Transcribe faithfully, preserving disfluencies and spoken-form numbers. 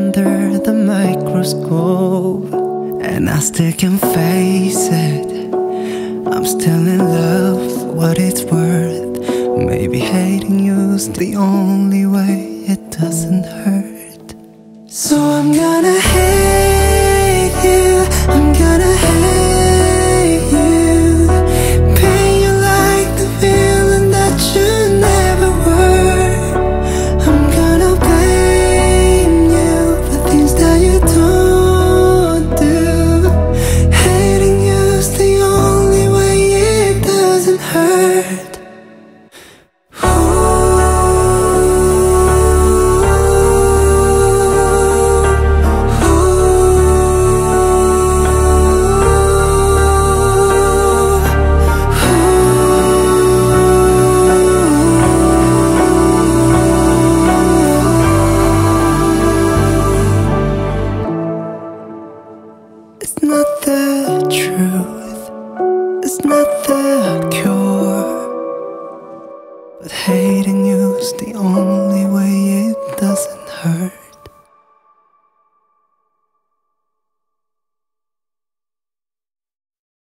under the microscope, and I still can face it. I'm still in love for what it's worth. Maybe hating you's the only way it doesn't hurt. So I'm gonna hate you, I'm gonna hate you, paint you like the villain that you never were. I'm gonna blame you for things that you don't do. Hating you's the only way it doesn't hurt. It's not the truth.